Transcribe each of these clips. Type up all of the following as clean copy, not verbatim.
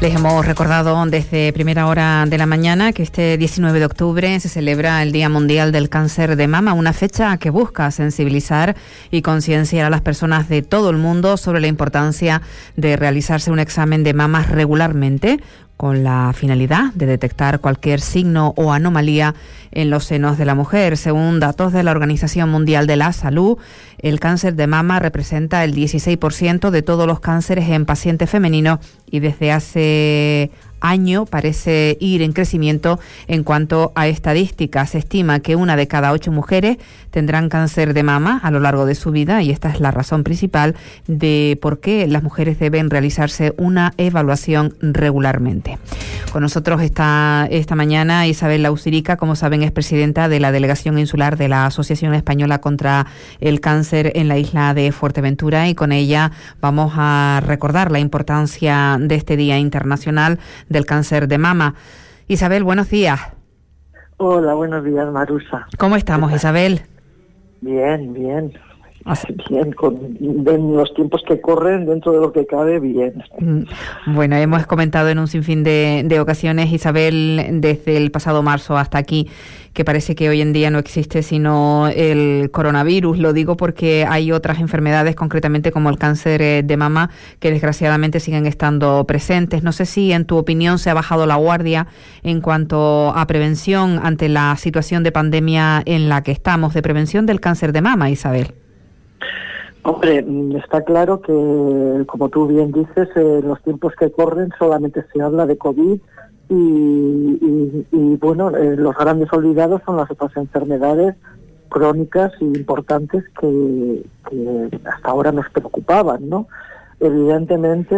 Les hemos recordado desde primera hora de la mañana que este 19 de octubre se celebra el Día Mundial del Cáncer de Mama, una fecha que busca sensibilizar y concienciar a las personas de todo el mundo sobre la importancia de realizarse un examen de mamas regularmente, con la finalidad de detectar cualquier signo o anomalía en los senos de la mujer. Según datos de la Organización Mundial de la Salud, el cáncer de mama representa el 16% de todos los cánceres en pacientes femeninos y desde hace año parece ir en crecimiento en cuanto a estadísticas. Se estima que 1 de cada 8 mujeres tendrán cáncer de mama a lo largo de su vida y esta es la razón principal de por qué las mujeres deben realizarse una evaluación regularmente. Con nosotros está esta mañana Isabel Lausirica, como saben es presidenta de la Delegación Insular de la Asociación Española contra el Cáncer en la isla de Fuerteventura, y con ella vamos a recordar la importancia de este Día Internacional del Cáncer de Mama. Isabel, buenos días. Hola, buenos días, Marusa. ¿Cómo estamos, Isabel? Bien. Bien, en los tiempos que corren, dentro de lo que cabe, bien. Bueno, hemos comentado en un sinfín de ocasiones, Isabel, desde el pasado marzo hasta aquí, que parece que hoy en día no existe sino el coronavirus. Lo digo porque hay otras enfermedades, concretamente como el cáncer de mama, que desgraciadamente siguen estando presentes. No sé si en tu opinión se ha bajado la guardia en cuanto a prevención ante la situación de pandemia en la que estamos, de prevención del cáncer de mama, Isabel. Hombre, está claro que, como tú bien dices, en los tiempos que corren solamente se habla de COVID y bueno, los grandes olvidados son las otras enfermedades crónicas e importantes que hasta ahora nos preocupaban, ¿no? Evidentemente,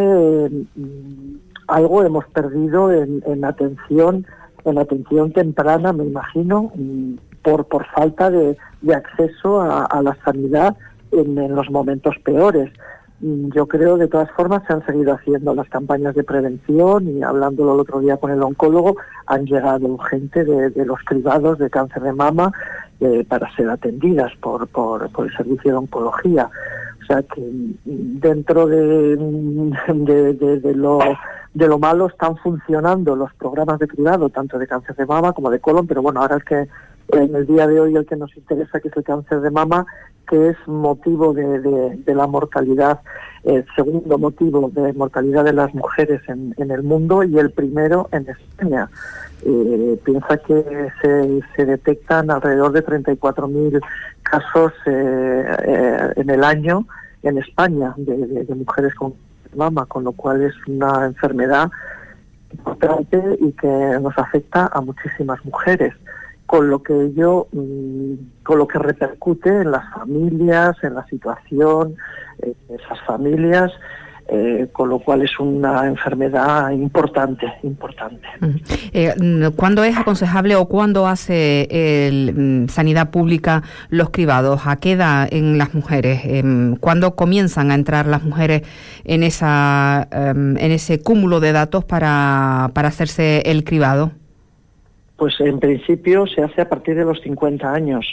algo hemos perdido en atención temprana, me imagino, por falta de acceso a la sanidad en los momentos peores. Yo creo, de todas formas, se han seguido haciendo las campañas de prevención y, hablándolo el otro día con el oncólogo, han llegado gente de los cribados de cáncer de mama para ser atendidas por el servicio de oncología. O sea que dentro de lo malo están funcionando los programas de cribado, tanto de cáncer de mama como de colon, pero bueno, ahora es que en el día de hoy el que nos interesa, que es el cáncer de mama, que es motivo de la mortalidad, el segundo motivo de mortalidad de las mujeres en el mundo y el primero en España. Piensa que se detectan alrededor de 34.000 casos en el año en España de mujeres con mama, con lo cual es una enfermedad importante y que nos afecta a muchísimas mujeres, con lo que repercute en las familias, en la situación de esas familias, con lo cual es una enfermedad importante. ¿Cuándo es aconsejable o cuándo hace Sanidad Pública los cribados? ¿A qué edad en las mujeres? ¿Cuándo comienzan a entrar las mujeres en ese cúmulo de datos para hacerse el cribado? Pues en principio se hace a partir de los 50 años.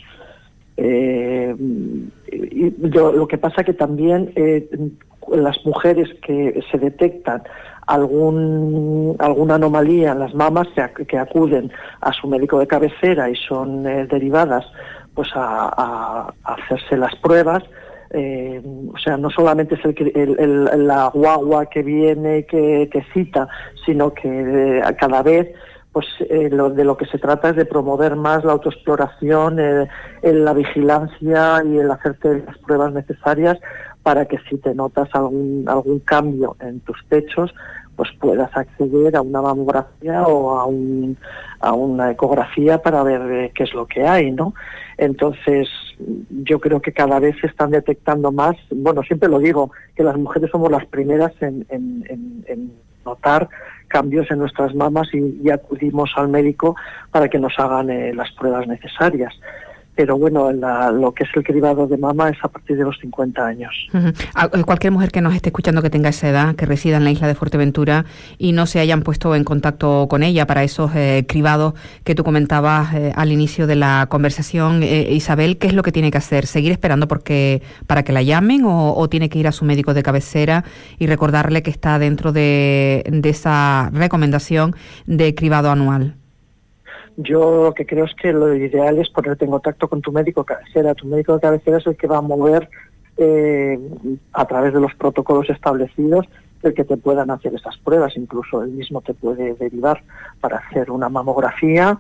Lo que pasa que también las mujeres que se detectan alguna anomalía en las mamas, que acuden a su médico de cabecera y son derivadas pues a hacerse las pruebas. O sea, no solamente es la guagua que viene, que cita, sino que cada vez pues de lo que se trata es de promover más la autoexploración, la vigilancia y el hacerte las pruebas necesarias para que si te notas algún cambio en tus pechos, pues puedas acceder a una mamografía o a una ecografía para ver qué es lo que hay, ¿no? Entonces, yo creo que cada vez se están detectando más. Bueno, siempre lo digo, que las mujeres somos las primeras en notar cambios en nuestras mamas y acudimos al médico para que nos hagan las pruebas necesarias. pero bueno, lo que es el cribado de mama es a partir de los 50 años. Cualquier mujer que nos esté escuchando que tenga esa edad, que resida en la isla de Fuerteventura y no se hayan puesto en contacto con ella para esos cribados que tú comentabas al inicio de la conversación, Isabel, ¿qué es lo que tiene que hacer? ¿Seguir esperando para que la llamen o tiene que ir a su médico de cabecera y recordarle que está dentro de esa recomendación de cribado anual? Yo lo que creo es que lo ideal es ponerte en contacto con tu médico de cabecera. Tu médico de cabecera es el que va a mover a través de los protocolos establecidos el que te puedan hacer esas pruebas. Incluso él mismo te puede derivar para hacer una mamografía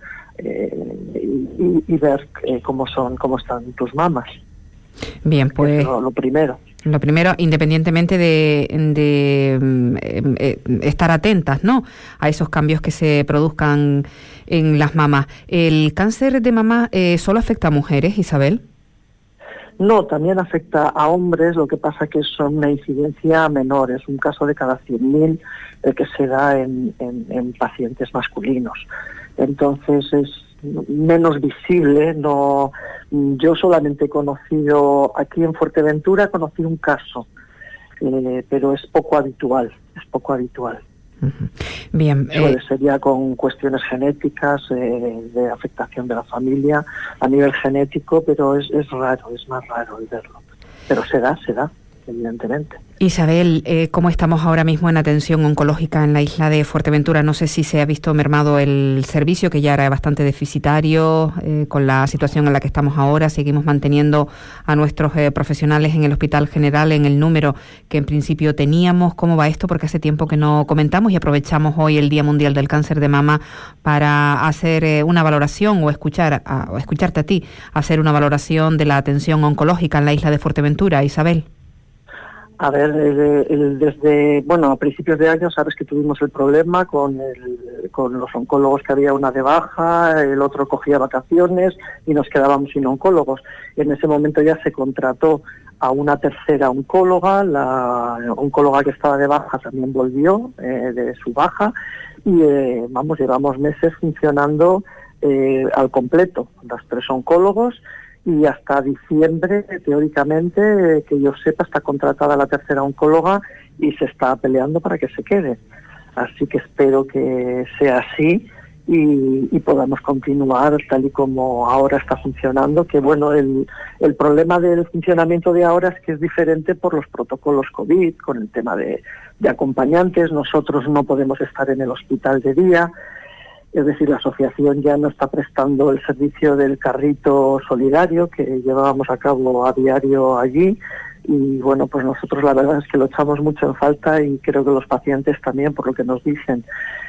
y ver cómo están tus mamas. Bien, pues lo primero. Lo primero, independientemente de estar atentas, ¿no?, a esos cambios que se produzcan en las mamas. ¿El cáncer de mama solo afecta a mujeres, Isabel? No, también afecta a hombres, lo que pasa que son una incidencia menor, es un caso de cada 100.000 el que se da en pacientes masculinos. Entonces es menos visible. No, yo solamente he conocido, aquí en Fuerteventura conocí un caso, pero es poco habitual. Bien. Sería con cuestiones genéticas, de afectación de la familia a nivel genético, pero es raro, es más raro el verlo. Pero se da, evidentemente. Isabel, ¿cómo estamos ahora mismo en atención oncológica en la isla de Fuerteventura? No sé si se ha visto mermado el servicio, que ya era bastante deficitario, con la situación en la que estamos ahora. Seguimos manteniendo a nuestros profesionales en el Hospital General en el número que en principio teníamos. ¿Cómo va esto? Porque hace tiempo que no comentamos y aprovechamos hoy el Día Mundial del Cáncer de Mama para hacer una valoración o escucharte a ti, hacer una valoración de la atención oncológica en la isla de Fuerteventura. Isabel. A ver, a principios de año sabes que tuvimos el problema con los oncólogos, que había una de baja, el otro cogía vacaciones y nos quedábamos sin oncólogos. En ese momento ya se contrató a una tercera oncóloga, la oncóloga que estaba de baja también volvió de su baja y llevamos meses funcionando al completo, los 3 oncólogos. Y hasta diciembre, teóricamente, que yo sepa, está contratada la tercera oncóloga y se está peleando para que se quede. Así que espero que sea así y podamos continuar tal y como ahora está funcionando. Que bueno, el problema del funcionamiento de ahora es que es diferente por los protocolos COVID, con el tema de acompañantes. Nosotros no podemos estar en el hospital de día. Es decir, la asociación ya no está prestando el servicio del carrito solidario que llevábamos a cabo a diario allí y bueno, pues nosotros la verdad es que lo echamos mucho en falta y creo que los pacientes también, por lo que nos dicen.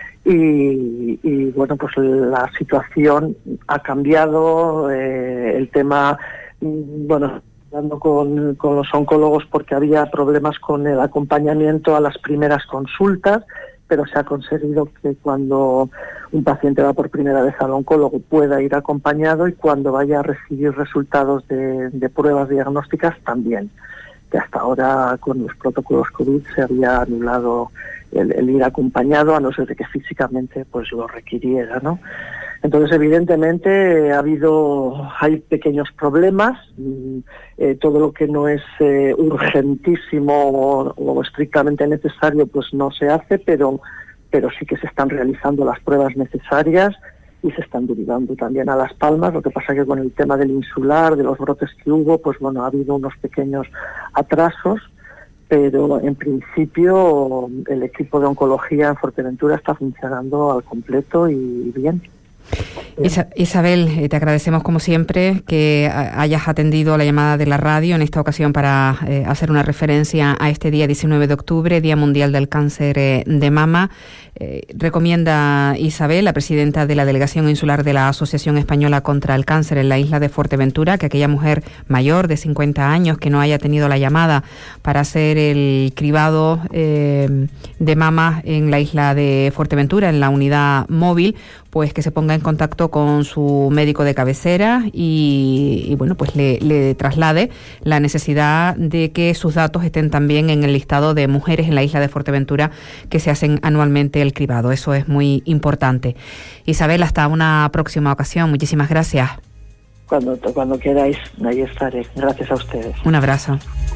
Y bueno, pues la situación ha cambiado, el tema, hablando con los oncólogos porque había problemas con el acompañamiento a las primeras consultas, pero se ha conseguido que cuando un paciente va por primera vez al oncólogo pueda ir acompañado y cuando vaya a recibir resultados de pruebas diagnósticas también, que hasta ahora con los protocolos COVID se había anulado el ir acompañado, a no ser de que físicamente pues lo requiriera, ¿no? Entonces, evidentemente, hay pequeños problemas. Todo lo que no es urgentísimo o estrictamente necesario, pues no se hace, pero sí que se están realizando las pruebas necesarias y se están derivando también a Las Palmas. Lo que pasa que con el tema del insular, de los brotes que hubo, pues bueno, ha habido unos pequeños atrasos, pero en principio el equipo de oncología en Fuerteventura está funcionando al completo y bien. Isabel, te agradecemos como siempre que hayas atendido la llamada de la radio en esta ocasión para hacer una referencia a este día 19 de octubre, Día Mundial del Cáncer de Mama. Recomienda Isabel, la presidenta de la Delegación Insular de la Asociación Española contra el Cáncer en la isla de Fuerteventura, que aquella mujer mayor de 50 años que no haya tenido la llamada para hacer el cribado de mama en la isla de Fuerteventura, en la unidad móvil, pues que se ponga en contacto con su médico de cabecera y bueno, pues le traslade la necesidad de que sus datos estén también en el listado de mujeres en la isla de Fuerteventura que se hacen anualmente el cribado. Eso es muy importante. Isabel, hasta una próxima ocasión. Muchísimas gracias. cuando queráis, ahí estaré. Gracias a ustedes. Un abrazo.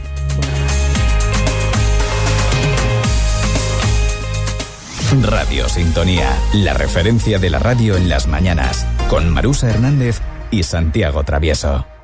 Radio Sintonía, la referencia de la radio en las mañanas, con Marusa Hernández y Santiago Travieso.